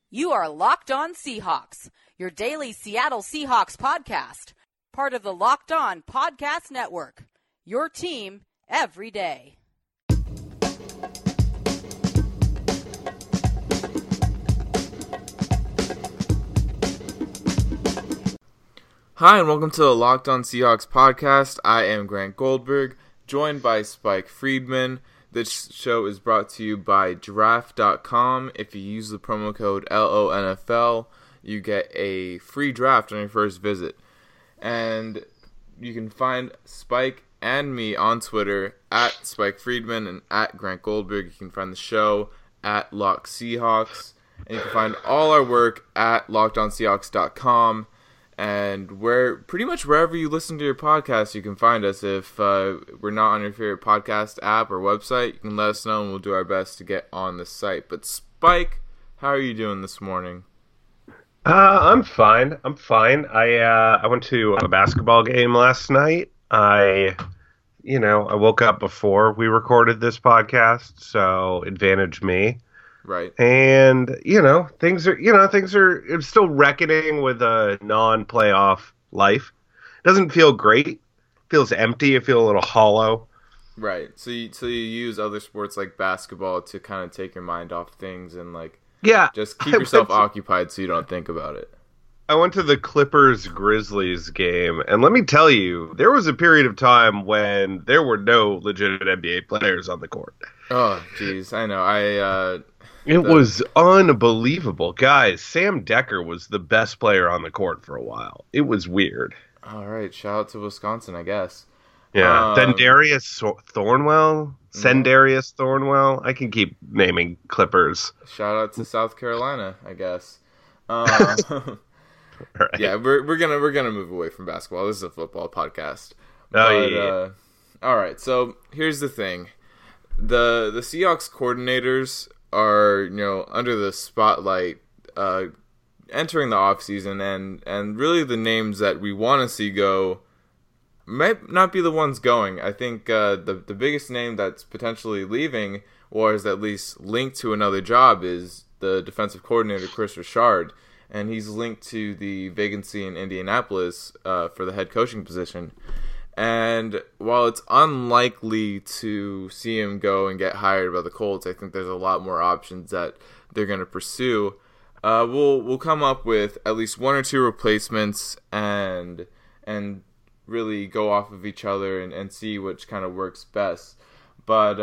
You are Locked On Seahawks, your daily Seattle Seahawks podcast, part of the Locked On Podcast Network, your team every day. Hi, and welcome to the Locked On Seahawks podcast. I am Grant Goldberg, joined by Spike Friedman. This show is brought to you by Draft.com. If you use the promo code LONFL, you get a free draft on your first visit. And you can find Spike and me on Twitter at Spike Friedman and at Grant Goldberg. You can find the show at Lock Seahawks. And you can find all our work at LockedOnSeahawks.com. And pretty much wherever you listen to your podcast, you can find us. If we're not on your favorite podcast app or website, you can let us know and we'll do our best to get on the site. But Spike, how are you doing this morning? I'm fine. I went to a basketball game last night. I woke up before we recorded this podcast, so advantage me. Right. And, things are still reckoning with a non-playoff life. Doesn't feel great. It feels empty. I feel a little hollow. Right. So you use other sports like basketball to kind of take your mind off things and just keep yourself occupied so you don't think about it. I went to the Clippers-Grizzlies game, and let me tell you, there was a period of time when there were no legitimate NBA players on the court. Oh, jeez. I know. It was unbelievable. Guys, Sam Decker was the best player on the court for a while. It was weird. All right. Shout out to Wisconsin, I guess. Yeah. Sendarius Thornwell. I can keep naming Clippers. Shout out to South Carolina, I guess. Right. Yeah, we're gonna move away from basketball. This is a football podcast. Yeah. All right. So here's the thing: the Seahawks coordinators are under the spotlight entering the offseason, and really the names that we want to see go might not be the ones going. I think the biggest name that's potentially leaving, or is at least linked to another job, is the defensive coordinator Kris Richard, and he's linked to the vacancy in Indianapolis for the head coaching position. And while it's unlikely to see him go and get hired by the Colts, I think there's a lot more options that they're going to pursue. We'll come up with at least one or two replacements and really go off of each other and see which kind of works best. But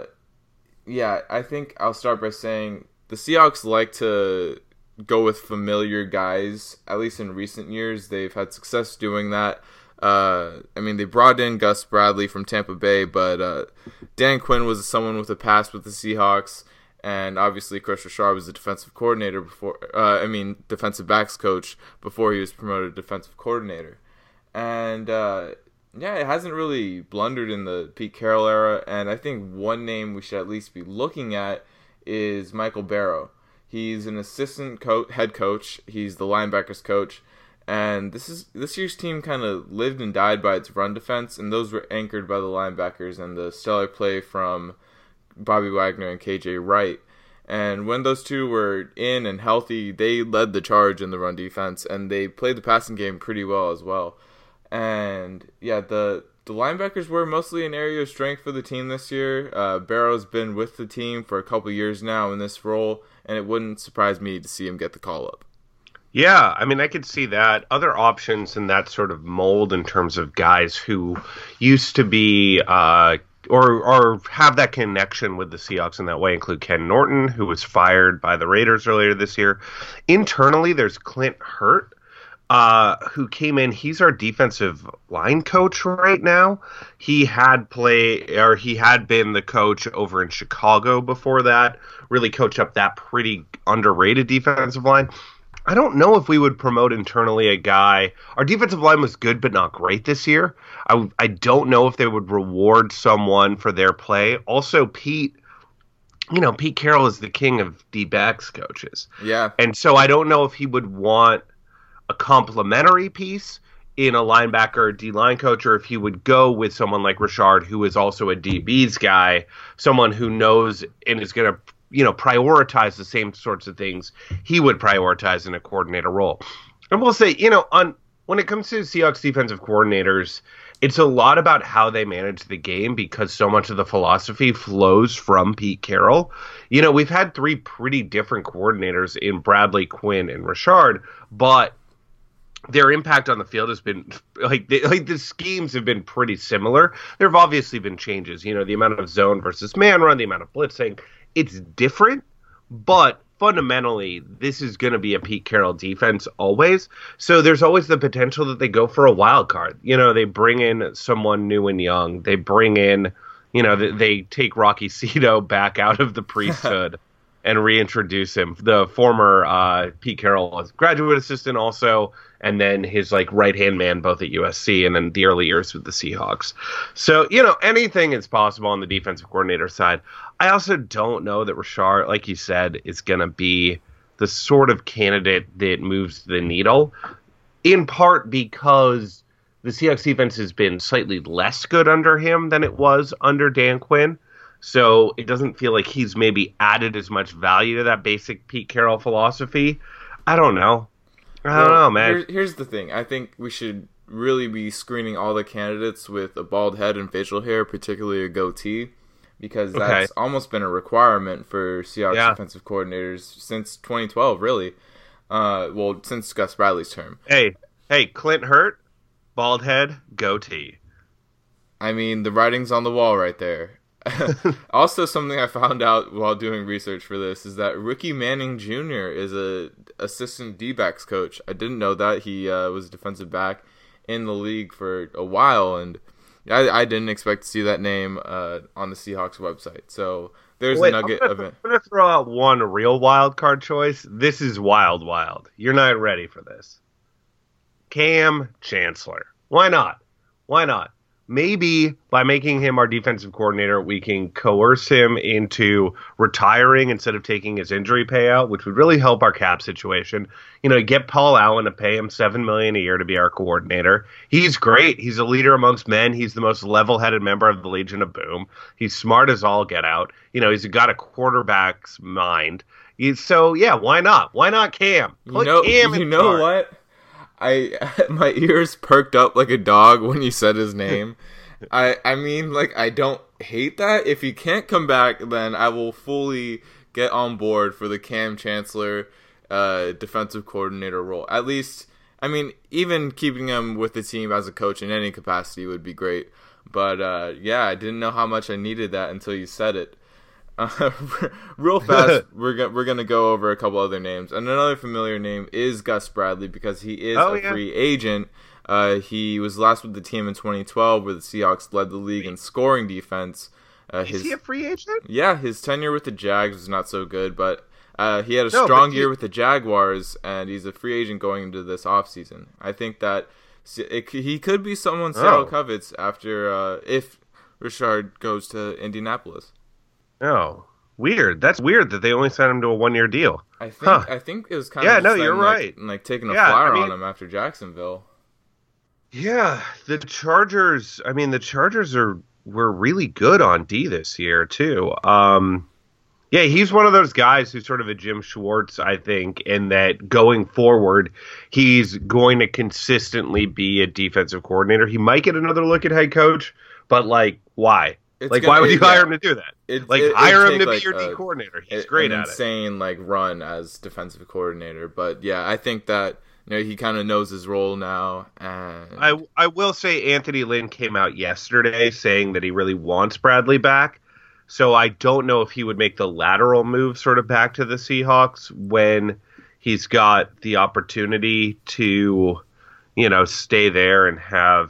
I think I'll start by saying the Seahawks like to go with familiar guys. At least in recent years, they've had success doing that. They brought in Gus Bradley from Tampa Bay, but Dan Quinn was someone with a past with the Seahawks, and obviously Kris Richard was the defensive coordinator defensive backs coach before he was promoted to defensive coordinator. And it hasn't really blundered in the Pete Carroll era, and I think one name we should at least be looking at is Michael Barrow. He's an assistant head coach. He's the linebackers coach. And this year's team kind of lived and died by its run defense, and those were anchored by the linebackers and the stellar play from Bobby Wagner and KJ Wright. And when those two were in and healthy, they led the charge in the run defense, and they played the passing game pretty well as well. And the linebackers were mostly an area of strength for the team this year. Barrow's been with the team for a couple years now in this role, and it wouldn't surprise me to see him get the call up. Yeah, I could see that. Other options in that sort of mold in terms of guys who used to be or have that connection with the Seahawks in that way include Ken Norton, who was fired by the Raiders earlier this year. Internally, there's Clint Hurt, who came in. He's our defensive line coach right now. He had been the coach over in Chicago before that, really coached up that pretty underrated defensive line. I don't know if we would promote internally a guy. Our defensive line was good but not great this year. I don't know if they would reward someone for their play. Also, Pete Carroll is the king of D-backs coaches. Yeah. And so I don't know if he would want a complementary piece in a linebacker or D-line coach, or if he would go with someone like Richard, who is also a DB's guy, someone who knows and is going to prioritize the same sorts of things he would prioritize in a coordinator role. And we'll say, when it comes to Seahawks defensive coordinators, it's a lot about how they manage the game because so much of the philosophy flows from Pete Carroll. We've had 3 pretty different coordinators in Bradley, Quinn, and Richard, but their impact on the field has been the schemes have been pretty similar. There have obviously been changes, the amount of zone versus man run, the amount of blitzing. It's different, but fundamentally, this is going to be a Pete Carroll defense always. So there's always the potential that they go for a wild card. They bring in someone new and young. They bring in, they take Rocky Cito back out of the priesthood and reintroduce him. The former Pete Carroll graduate assistant also, and then his right-hand man both at USC and then the early years with the Seahawks. So, anything is possible on the defensive coordinator side. I also don't know that Richard, like you said, is going to be the sort of candidate that moves the needle, in part because the Seahawks defense has been slightly less good under him than it was under Dan Quinn. So it doesn't feel like he's maybe added as much value to that basic Pete Carroll philosophy. I don't know. I don't know, man. Here's the thing. I think we should really be screening all the candidates with a bald head and facial hair, particularly a goatee, because that's almost been a requirement for Seahawks defensive coordinators since 2012, really. Since Gus Bradley's term. Hey, Clint Hurt, bald head, goatee. I mean, the writing's on the wall right there. Also, something I found out while doing research for this is that Ricky Manning Jr. is a assistant D-backs coach. I didn't know that. He was a defensive back in the league for a while, and I didn't expect to see that name on the Seahawks website. So there's a nugget of it. I'm going to throw out one real wild card choice. This is wild. You're not ready for this. Cam Chancellor. Why not? Maybe by making him our defensive coordinator, we can coerce him into retiring instead of taking his injury payout, which would really help our cap situation. Get Paul Allen to pay him $7 million a year to be our coordinator. He's great. He's a leader amongst men. He's the most level-headed member of the Legion of Boom. He's smart as all get out. He's got a quarterback's mind. Why not? Why not Cam? Put Cam in You know what? My ears perked up like a dog when you said his name. I mean, I don't hate that. If he can't come back, then I will fully get on board for the Cam Chancellor defensive coordinator role. At least, I mean, even keeping him with the team as a coach in any capacity would be great. But I didn't know how much I needed that until you said it. Real fast, we're gonna go over a couple other names, and another familiar name is Gus Bradley because he is free agent. He was last with the team in 2012, where the Seahawks led the league in scoring defense. Is he a free agent? Yeah, his tenure with the Jags was not so good, but he had a strong year with the Jaguars, and he's a free agent going into this offseason. I think that he could be someone Seattle covets after if Richard goes to Indianapolis. Oh, weird. That's weird that they only signed him to a 1-year deal. I think it was kind of you're right. Taking a flyer on him after Jacksonville. Yeah, the Chargers. I mean, the Chargers were really good on D this year too. He's one of those guys who's sort of a Jim Schwartz, I think, in that going forward, he's going to consistently be a defensive coordinator. He might get another look at head coach, but why? Why would you hire him to do that? Hire him to be your D coordinator. He's great at it. Insane, run as defensive coordinator. But yeah, I think that he kind of knows his role now. And I will say Anthony Lynn came out yesterday saying that he really wants Bradley back. So I don't know if he would make the lateral move sort of back to the Seahawks when he's got the opportunity to, stay there and have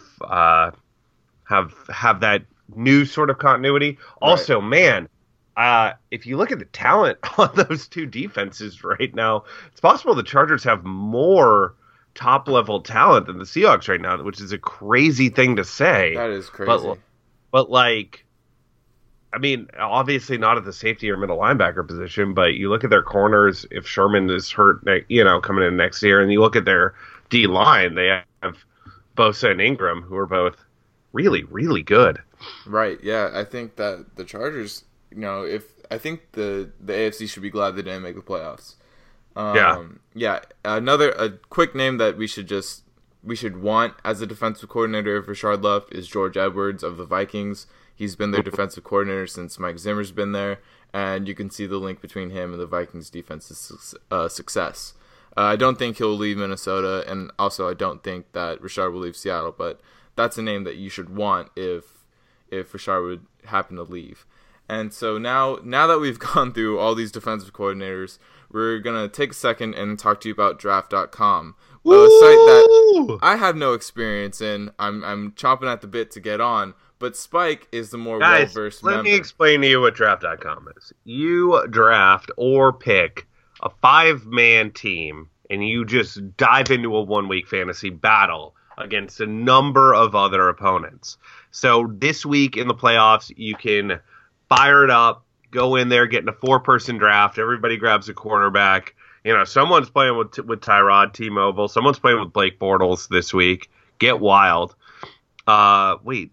that new sort of continuity. Also, man, if you look at the talent on those two defenses right now, it's possible the Chargers have more top-level talent than the Seahawks right now, which is a crazy thing to say. That is crazy. But I mean, obviously not at the safety or middle linebacker position, but you look at their corners, if Sherman is hurt, coming in next year, and you look at their D-line, they have Bosa and Ingram, who are both really, really good. Right, yeah. I think that the Chargers, if I think the AFC should be glad they didn't make the playoffs. A quick name that we should want as a defensive coordinator if Rashard left is George Edwards of the Vikings. He's been their defensive coordinator since Mike Zimmer's been there, and you can see the link between him and the Vikings' defense's success. I don't think he'll leave Minnesota, and also I don't think that Rashard will leave Seattle, but that's a name that you should want if Rashard would happen to leave. And so now that we've gone through all these defensive coordinators, we're going to take a second and talk to you about Draft.com, a site that I have no experience in. I'm chomping at the bit to get on, but Spike is the more well-versed member. Let me explain to you what Draft.com is. You draft or pick a 5-man team, and you just dive into a 1-week fantasy battle against a number of other opponents. So this week in the playoffs, you can fire it up, go in there, get in a 4-person draft. Everybody grabs a quarterback. Someone's playing with Tyrod T-Mobile. Someone's playing with Blake Bortles this week. Get wild. I mean,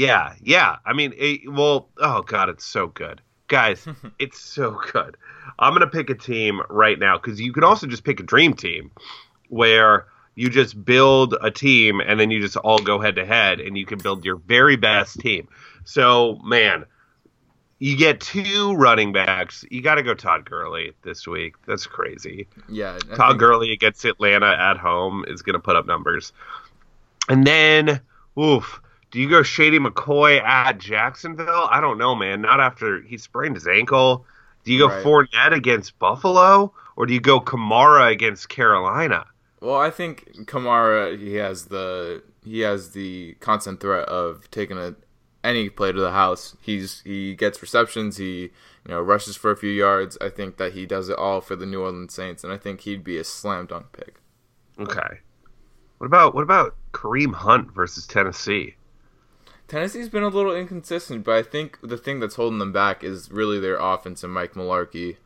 oh God, it's so good. Guys, it's so good. I'm going to pick a team right now because you can also just pick a dream team where you just build a team and then you just all go head to head and you can build your very best team. So, man, you get 2 running backs. You got to go Todd Gurley this week. That's crazy. Yeah. Todd Gurley against Atlanta at home is going to put up numbers. And then, do you go Shady McCoy at Jacksonville? I don't know, man. Not after he sprained his ankle. Do you go Fournette against Buffalo? Or do you go Kamara against Carolina? Well, I think Kamara, he has the constant threat of taking any play to the house. He gets receptions. He rushes for a few yards. I think that he does it all for the New Orleans Saints, and I think he'd be a slam dunk pick. Okay. What about Kareem Hunt versus Tennessee? Tennessee's been a little inconsistent, but I think the thing that's holding them back is really their offense and Mike Mularkey.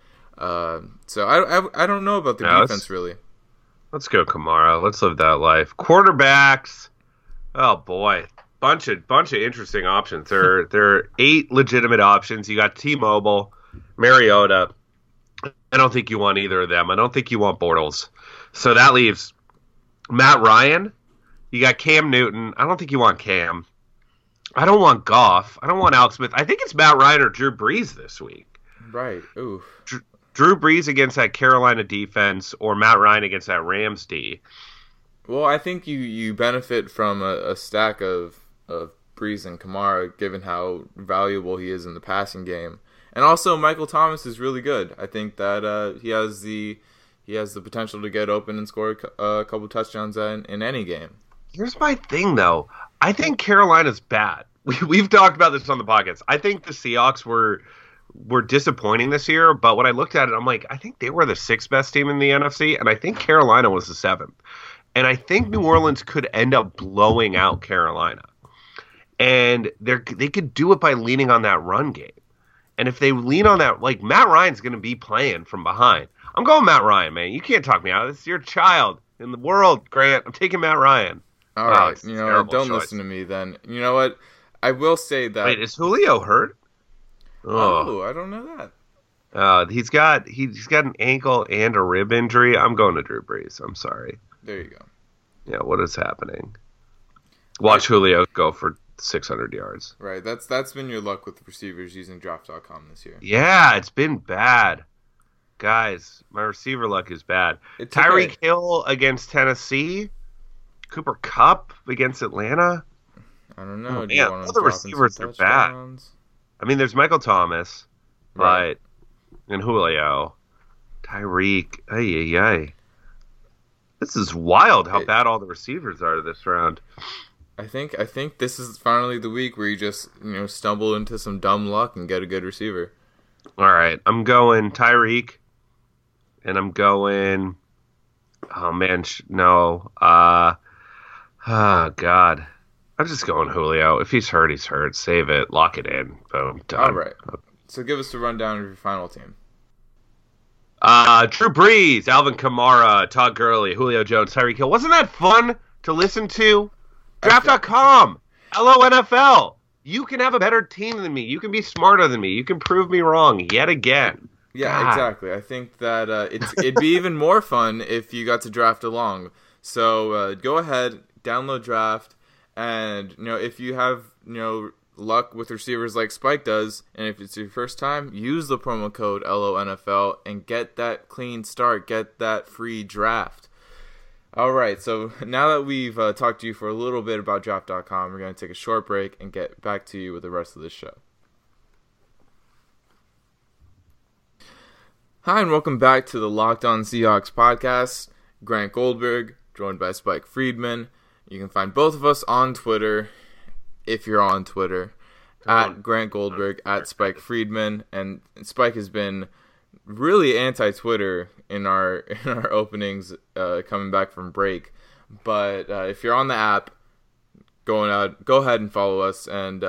So I don't know about the defense really. Let's go Kamara. Let's live that life. Quarterbacks. Oh boy, bunch of interesting options. There are 8 legitimate options. You got T-Mobile, Mariota. I don't think you want either of them. I don't think you want Bortles. So that leaves Matt Ryan. You got Cam Newton. I don't think you want Cam. I don't want Goff. I don't want Alex Smith. I think it's Matt Ryan or Drew Brees this week. Right. Ooh. Drew Brees against that Carolina defense or Matt Ryan against that Rams D. Well, I think you benefit from a stack of Brees and Kamara, given how valuable he is in the passing game. And also, Michael Thomas is really good. I think that he has the potential to get open and score a couple touchdowns in any game. Here's my thing, though. I think Carolina's bad. We've talked about this on the podcast. I think the Seahawks were disappointing this year, but when I looked at it, I'm like, I think they were the 6th best team in the NFC, and I think Carolina was the 7th. And I think New Orleans could end up blowing out Carolina. And they could do it by leaning on that run game. And if they lean on that, like Matt Ryan's going to be playing from behind. I'm going Matt Ryan, man. You can't talk me out of this. You're a child in the world, Grant. I'm taking Matt Ryan. All right. Don't listen to me then. You know what? I will say that. Wait, is Julio hurt? Oh, I don't know that. He's got an ankle and a rib injury. I'm going to Drew Brees. I'm sorry. There you go. Yeah, what is happening? Watch Julio go for 600 yards. Right. That's been your luck with receivers using Draft.com this year. Yeah, it's been bad. Guys, my receiver luck is bad. Tyreek Hill against Tennessee. Cooper Kupp against Atlanta. I don't know. All the receivers are bad. I mean, there's Michael Thomas, right, and Julio. Tyreek. Ay. This is wild how bad all the receivers are this round. I think this is finally the week where you just stumble into some dumb luck and get a good receiver. All right, I'm going Tyreek, and I'm going. Oh man, no. Oh God, I'm just going Julio. If he's hurt, he's hurt. Save it, lock it in. Boom, done. All right. So give us the rundown of your final team. Drew Brees, Alvin Kamara, Todd Gurley, Julio Jones, Tyreek Hill. Wasn't that fun to listen to? Draft.com, LONFL. You can have a better team than me. You can be smarter than me. You can prove me wrong yet again. Yeah, God. exactly. I think that it'd be even more fun if you got to draft along. So go ahead, download Draft, and if you have luck with receivers like Spike does, and if it's your first time, use the promo code LONFL and get that clean start, get that free draft. All right, so now that we've talked to you for a little bit about Draft.com, we're going to take a short break and get back to you with the rest of the show. Hi, and welcome back to the Locked On Seahawks podcast. Grant Goldberg, joined by Spike Friedman. You can find both of us on Twitter, if you're on Twitter, at Grant Goldberg, at Spike Friedman. And Spike has been really anti-Twitter in our openings coming back from break. But if you're on the app, go ahead and follow us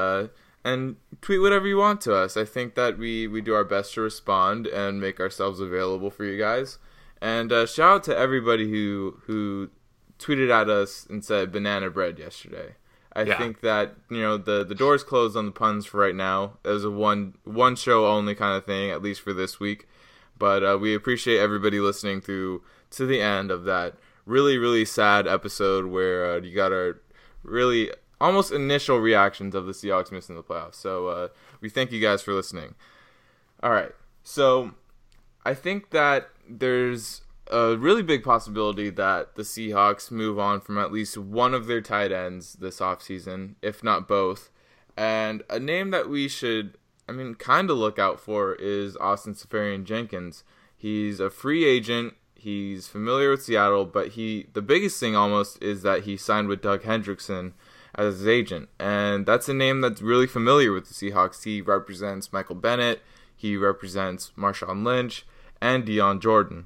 and tweet whatever you want to us. I think that we do our best to respond and make ourselves available for you guys. And shout out to everybody who tweeted at us and said banana bread yesterday. I think that the door's closed on the puns for right now. It was a one show only kind of thing, at least for this week. But we appreciate everybody listening through to the end of that really, really sad episode where you got our really almost initial reactions of the Seahawks missing the playoffs. So we thank you guys for listening. All right. So I think that there's a really big possibility that the Seahawks move on from at least one of their tight ends this offseason, if not both. And a name that we should, kind of look out for is Austin Seferian-Jenkins. He's a free agent. He's familiar with Seattle, but the biggest thing almost is that he signed with Doug Hendrickson as his agent. And that's a name that's really familiar with the Seahawks. He represents Michael Bennett. He represents Marshawn Lynch and Dion Jordan.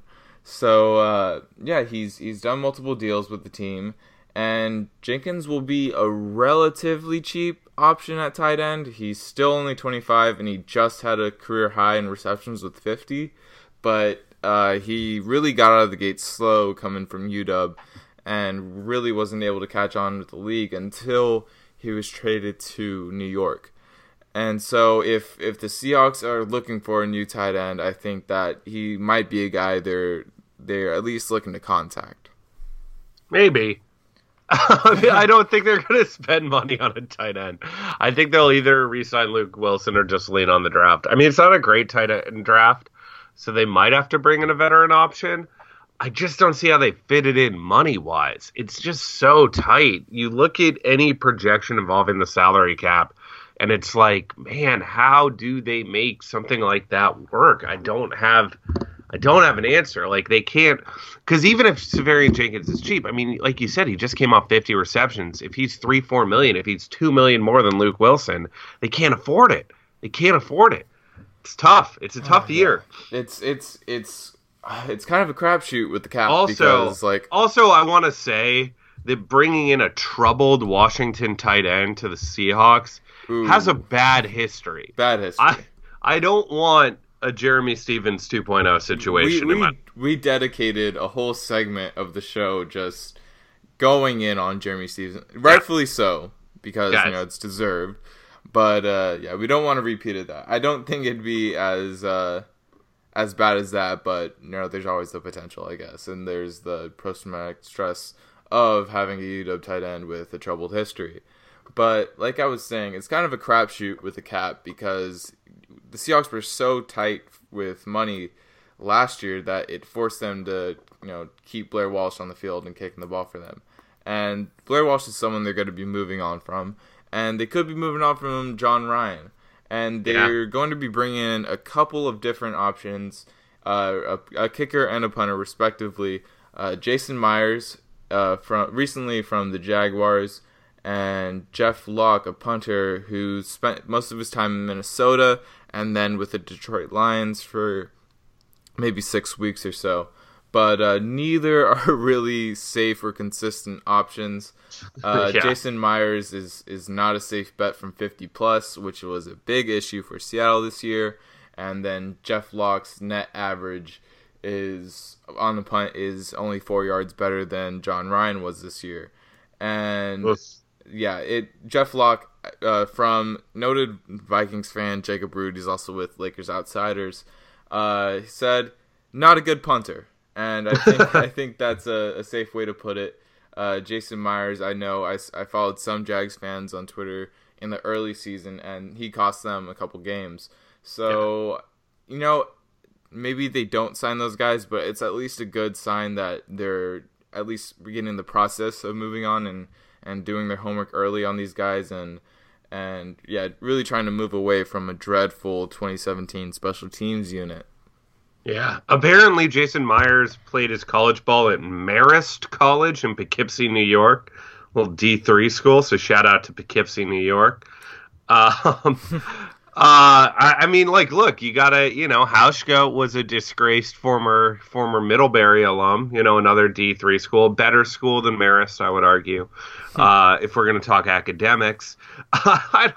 So, he's done multiple deals with the team, and Jenkins will be a relatively cheap option at tight end. He's still only 25, and he just had a career high in receptions with 50, but he really got out of the gate slow coming from UW and really wasn't able to catch on with the league until he was traded to New York. And so if the Seahawks are looking for a new tight end, I think that he might be a guy they're at least looking to contact. Maybe. I don't think they're going to spend money on a tight end. I think they'll either re-sign Luke Wilson or just lean on the draft. It's not a great tight end draft, so they might have to bring in a veteran option. I just don't see how they fit it in money-wise. It's just so tight. You look at any projection involving the salary cap, and it's like, man, how do they make something like that work? I don't have an answer. Like, they can't, because even if Seferian-Jenkins is cheap, like you said, he just came off 50 receptions. If he's $3-4 million, if he's $2 million more than Luke Wilson, they can't afford it. It's tough. It's a tough year. It's kind of a crapshoot with the cap. Also, I want to say that bringing in a troubled Washington tight end to the Seahawks has a bad history. I don't want a Jeremy Stevens 2.0 situation. We dedicated a whole segment of the show just going in on Jeremy Stevens, rightfully so, because it's deserved. But we don't want to repeat it. That I don't think it'd be as bad as that, but there's always the potential, I guess. And there's the post-traumatic stress of having a UW tight end with a troubled history. But like I was saying, it's kind of a crapshoot with the cap because the Seahawks were so tight with money last year that it forced them to, keep Blair Walsh on the field and kicking the ball for them. And Blair Walsh is someone they're going to be moving on from, and they could be moving on from John Ryan. And they're going to be bringing in a couple of different options, a kicker and a punter, respectively. Jason Myers, recently from the Jaguars, and Jeff Locke, a punter who spent most of his time in Minnesota and then with the Detroit Lions for maybe 6 weeks or so. But neither are really safe or consistent options. Jason Myers is not a safe bet from 50+, which was a big issue for Seattle this year. And then Jeff Locke's net average on the punt is only 4 yards better than John Ryan was this year. And Jeff Locke, from noted Vikings fan Jacob Rude, he's also with Lakers Outsiders, said not a good punter, and I think that's a safe way to put it. Jason Myers, I know I followed some Jags fans on Twitter in the early season, and he cost them a couple games. So, maybe they don't sign those guys, but it's at least a good sign that they're at least beginning the process of moving on and doing their homework early on these guys and really trying to move away from a dreadful 2017 special teams unit. Yeah. Apparently Jason Myers played his college ball at Marist College in Poughkeepsie, New York. Little D3 school, so shout out to Poughkeepsie, New York. I mean, look, you gotta, Hauschka was a disgraced former Middlebury alum, another D3 school, better school than Marist, I would argue, if we're going to talk academics. The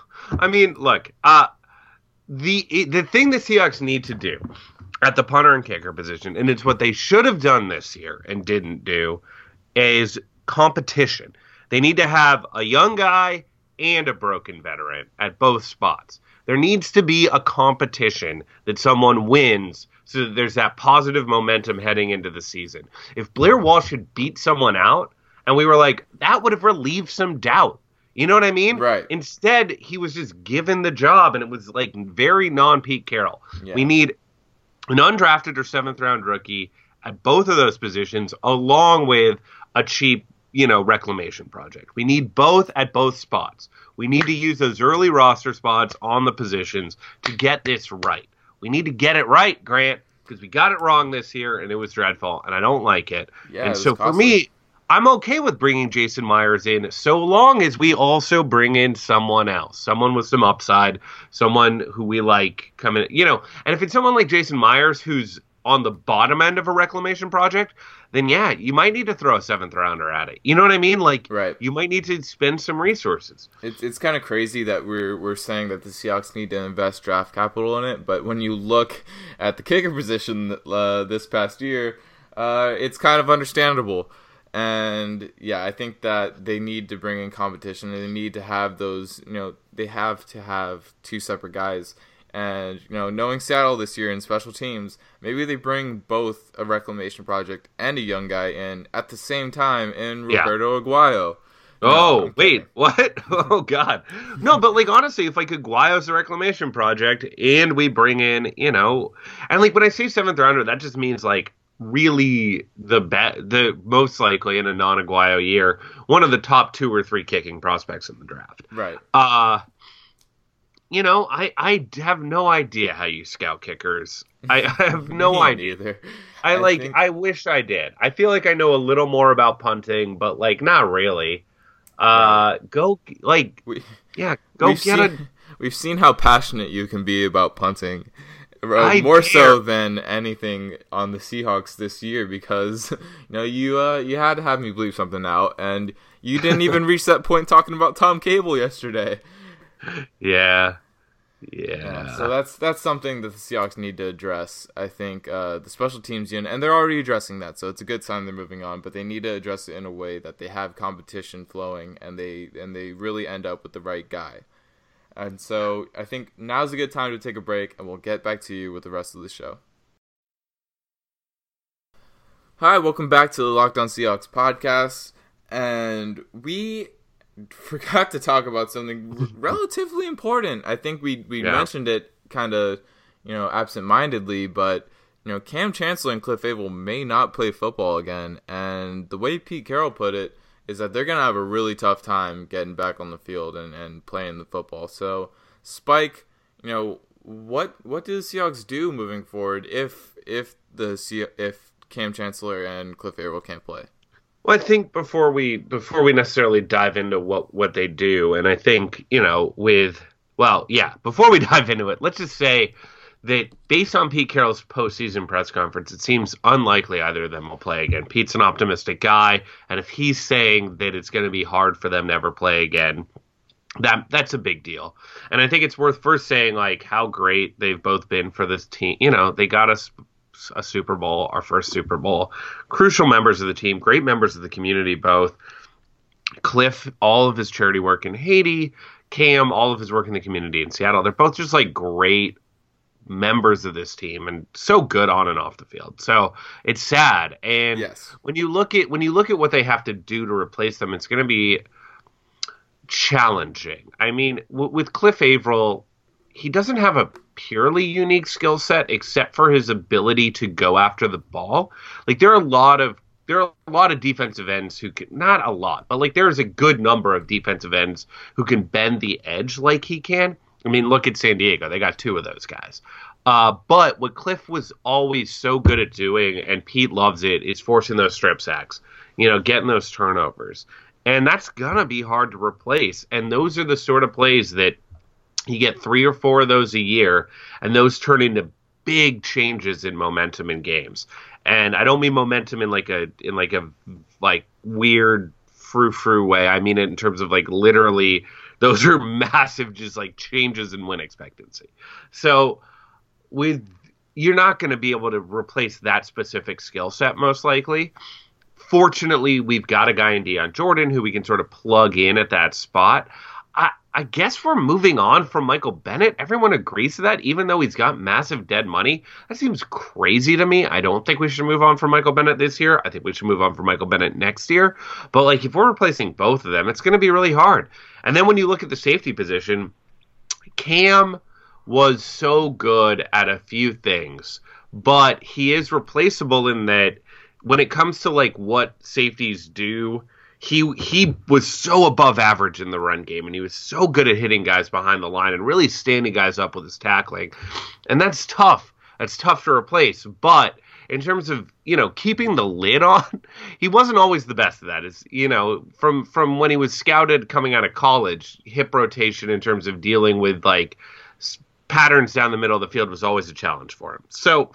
thing the Seahawks need to do at the punter and kicker position, and it's what they should have done this year and didn't do, is competition. They need to have a young guy and a broken veteran at both spots. There needs to be a competition that someone wins so that there's that positive momentum heading into the season. If Blair Walsh had beat someone out and we were like, that would have relieved some doubt. You know what I mean? Right. Instead, he was just given the job, and it was like very non-Pete Carroll. Yeah. We need an undrafted or seventh-round rookie at both of those positions, along with a cheap, reclamation project. We need both at both spots. We need to use those early roster spots on the positions to get this right. We need to get it right, Grant, because we got it wrong this year, and it was dreadful, and I don't like it. Yeah, and so for me, I'm okay with bringing Jason Myers in so long as we also bring in someone else, someone with some upside, someone who we like coming, and if it's someone like Jason Myers who's on the bottom end of a reclamation project, then yeah, you might need to throw a seventh rounder at it. You know what I mean? Right. You might need to spend some resources. It's kind of crazy that we're saying that the Seahawks need to invest draft capital in it, but when you look at the kicker position this past year, it's kind of understandable. And yeah, I think that they need to bring in competition, and they need to have those, they have to have two separate guys. And, knowing Seattle this year in special teams, maybe they bring both a reclamation project and a young guy in at the same time in Roberto Aguayo. Oh, wait, what? Oh, God. No, but, honestly, if, Aguayo's the reclamation project and we bring in, and, when I say seventh rounder, that just means, really the most likely in a non-Aguayo year, one of the top 2 or 3 kicking prospects in the draft. Right. I have no idea how you scout kickers. I have no idea. Either. I wish I did. I feel like I know a little more about punting, but not really. We've seen how passionate you can be about punting. More so than anything on the Seahawks this year, because you had to have me bleep something out, and you didn't even reach that point talking about Tom Cable yesterday. Yeah. So that's something that the Seahawks need to address. I think the special teams unit, and they're already addressing that, so it's a good sign they're moving on. But they need to address it in a way that they have competition flowing, and they really end up with the right guy. And so I think now's a good time to take a break, and we'll get back to you with the rest of the show. Hi, welcome back to the Locked On Seahawks podcast, and we forgot to talk about something relatively important. I think we mentioned it kind of, absent-mindedly, but, Cam Chancellor and Cliff Abel may not play football again, and the way Pete Carroll put it is that they're going to have a really tough time getting back on the field and playing the football. So, Spike, what do the Seahawks do moving forward if Cam Chancellor and Cliff Abel can't play? Well, I think before we necessarily dive into what they do, and I think, before we dive into it, let's just say that based on Pete Carroll's postseason press conference, it seems unlikely either of them will play again. Pete's an optimistic guy, and if he's saying that it's going to be hard for them to ever play again, that's a big deal. And I think it's worth first saying, how great they've both been for this team. They got us a Super Bowl, our first Super Bowl. Crucial members of the team, great members of the community both. Cliff, all of his charity work in Haiti, Cam, all of his work in the community in Seattle. They're both just like great members of this team and so good on and off the field. So it's sad. And yes. when you look at what they have to do to replace them, it's going to be challenging. I mean, with Cliff Averill, he doesn't have a purely unique skill set except for his ability to go after the ball. Like there are a lot of defensive ends who can, not a lot, but like there's a good number of defensive ends who can bend the edge like he can. I mean, look at San Diego. They got two of those guys. But what Cliff was always so good at doing, and Pete loves it, is forcing those strip sacks, getting those turnovers. And that's going to be hard to replace. And those are the sort of plays that you get 3 or 4 of those a year, and those turn into big changes in momentum in games. And I don't mean momentum in like a weird frou-frou way. I mean it in terms of like literally those are massive just like changes in win expectancy. So you're not going to be able to replace that specific skill set most likely. Fortunately, we've got a guy in Dion Jordan who we can sort of plug in at that spot. I guess we're moving on from Michael Bennett. Everyone agrees to that, even though he's got massive dead money. That seems crazy to me. I don't think we should move on from Michael Bennett this year. I think we should move on from Michael Bennett next year. But like, if we're replacing both of them, it's going to be really hard. And then when you look at the safety position, Cam was so good at a few things, but he is replaceable in that when it comes to like what safeties do, he was so above average in the run game, and he was so good at hitting guys behind the line and really standing guys up with his tackling. And that's tough. That's tough to replace. But in terms of, keeping the lid on, he wasn't always the best at that. It's, from when he was scouted coming out of college, hip rotation in terms of dealing with like patterns down the middle of the field was always a challenge for him. So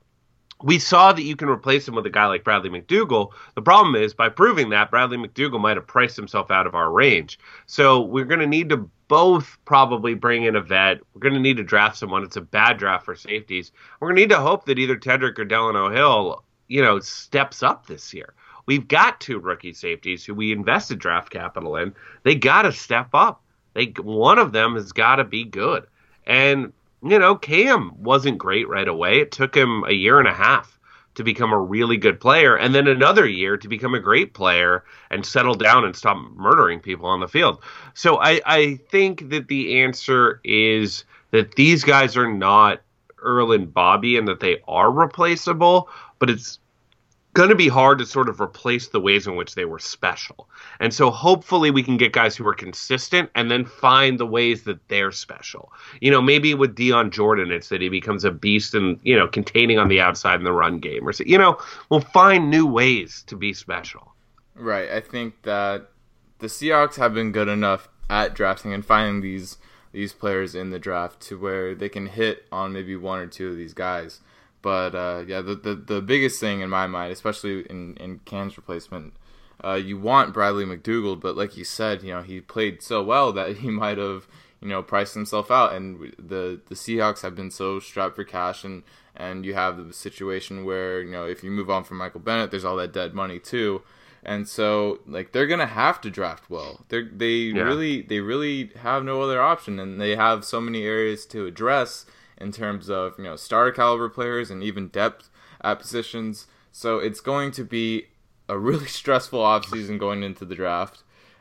we saw that you can replace him with a guy like Bradley McDougald. The problem is, by proving that, Bradley McDougald might have priced himself out of our range. So we're going to need to both probably bring in a vet. We're going to need to draft someone. It's a bad draft for safeties. We're going to need to hope that either Tedrick or Delano Hill, steps up this year. We've got 2 rookie safeties who we invested draft capital in. They got to step up. One of them has got to be good. And Cam wasn't great right away. It took him a year and a half to become a really good player, and then another year to become a great player and settle down and stop murdering people on the field. So I think that the answer is that these guys are not Earl and Bobby and that they are replaceable, but it's going to be hard to sort of replace the ways in which they were special. And so hopefully we can get guys who are consistent and then find the ways that they're special. Maybe with Dion Jordan, it's that he becomes a beast and, containing on the outside in the run game. Or, we'll find new ways to be special. Right. I think that the Seahawks have been good enough at drafting and finding these players in the draft to where they can hit on maybe 1 or 2 of these guys. But, the biggest thing in my mind, especially in Cam's replacement, you want Bradley McDougald, but like you said, he played so well that he might have, priced himself out. And the Seahawks have been so strapped for cash, and you have the situation where, if you move on from Michael Bennett, there's all that dead money too. And so, like, they're going to have to draft well. They really have no other option, and they have so many areas to address in terms of, starter caliber players and even depth at positions. So it's going to be a really stressful offseason going into the draft.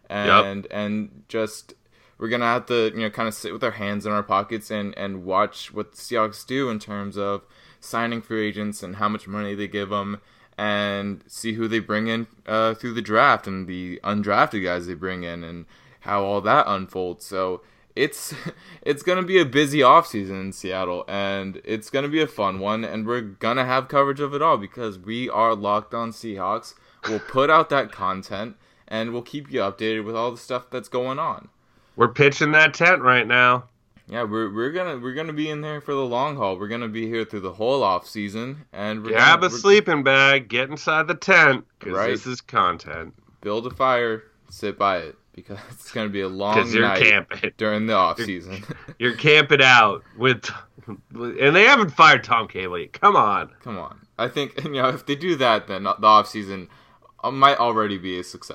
And just we're going to have to, kind of sit with our hands in our pockets and watch what the Seahawks do in terms of signing free agents and how much money they give them, and see who they bring in through the draft and the undrafted guys they bring in and how all that unfolds. So it's going to be a busy offseason in Seattle, and it's going to be a fun one, and we're going to have coverage of it all because we are Locked On Seahawks. We'll put out that content, and we'll keep you updated with all the stuff that's going on. We're pitching that tent right now. Yeah, we're gonna be in there for the long haul. We're gonna be here through the whole offseason, and grab a sleeping bag, get inside the tent, because this is content. Build a fire, sit by it. Because it's going to be a long night camping during the off season. You're camping out and they haven't fired Tom Cable yet. Come on. I think if they do that, then the off season might already be a success.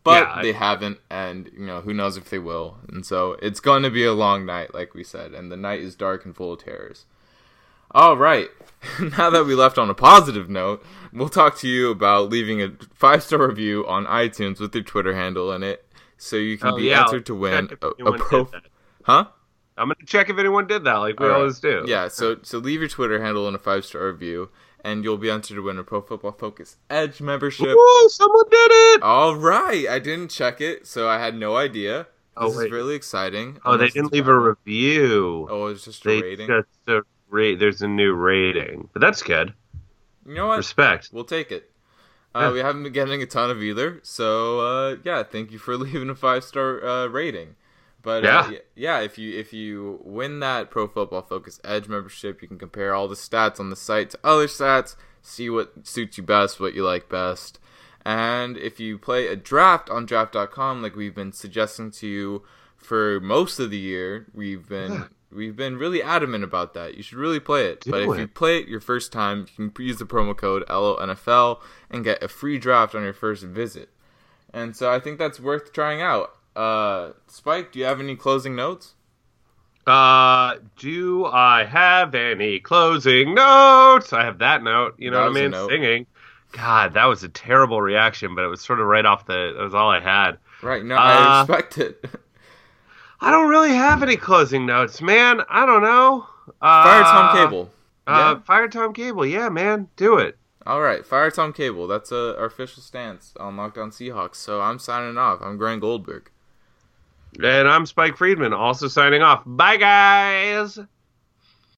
But they haven't, and who knows if they will. And so it's going to be a long night, like we said, and the night is dark and full of terrors. All right, now that we left on a positive note, we'll talk to you about leaving a 5-star review on iTunes with your Twitter handle in it, so you can be entered to win a pro. Huh? I'm gonna check if anyone did that, like we always do. Yeah, so leave your Twitter handle in a 5-star review, and you'll be entered to win a Pro Football Focus Edge membership. Ooh, someone did it! All right, I didn't check it, so I had no idea. This is really exciting. Oh, they didn't leave a review. Oh, it's just a rating? There's a new rating. But that's good. You know what? Respect. We'll take it. We haven't been getting a ton of either, so thank you for leaving a 5-star rating. But if you win that Pro Football Focus Edge membership, you can compare all the stats on the site to other stats, see what suits you best, what you like best. And if you play a draft on draft.com, like we've been suggesting to you for most of the year, we've been really adamant about that. You should really play it. But if you play it your first time, you can use the promo code LONFL and get a free draft on your first visit. And so I think that's worth trying out. Spike, do you have any closing notes? Do I have any closing notes? I have that note. You know what I mean? Singing. God, that was a terrible reaction, but it was sort of right off that was all I had. Right. No, I respect it. I don't really have any closing notes, man. I don't know. Fire Tom Cable. Fire Tom Cable. Yeah, man. Do it. All right. Fire Tom Cable. That's our official stance on Locked On Seahawks. So I'm signing off. I'm Grant Goldberg. And I'm Spike Friedman, also signing off. Bye, guys.